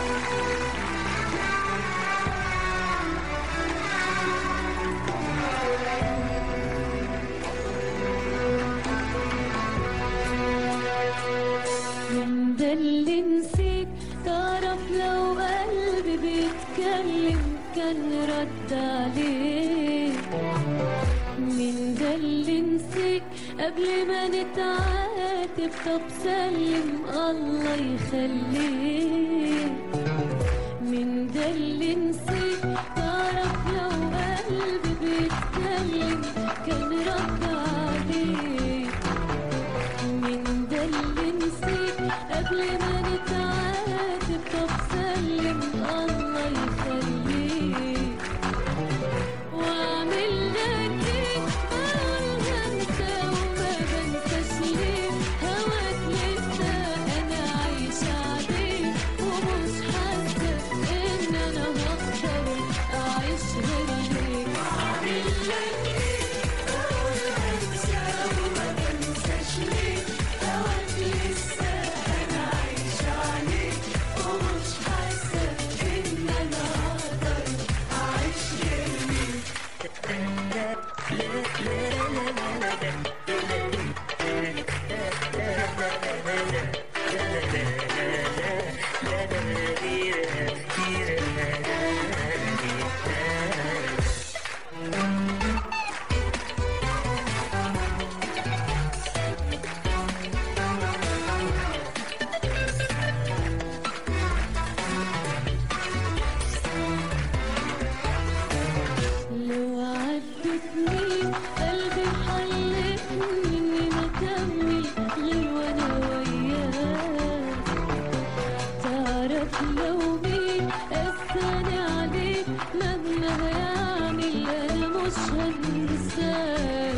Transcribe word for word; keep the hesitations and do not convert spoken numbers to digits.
من ده اللي نسيت، تعرف لو قلبي بيتكلم كان رد عليه. من ده اللي نسيت قبل ما نتعاتب، طب سلم الله يخليه. من ده اللي نسيت، تعرف لو قلبي بيتكلم كان رد عليه. من ده اللي نسيت قبل ما نتعاتب، طب سلم الله يخليه. واعمل لك ايه اقول هنسى وما بنساش ليه، هواك لسه انا عايشة عليه، ومش حاسة ان انا هقدر اعيش غير ليك. واعمل لك ايه اقول هنسى وما بنساش ليه، هواك لسه انا عايشة عليه، ومش حاسة ان انا هقدر اعيش غير ليك. لو عدتني قلبي حلفني اني ما اكمل غير وانا وياك. تعرف لو مين قساني عليك مهما هيعمل انا مش هنساك.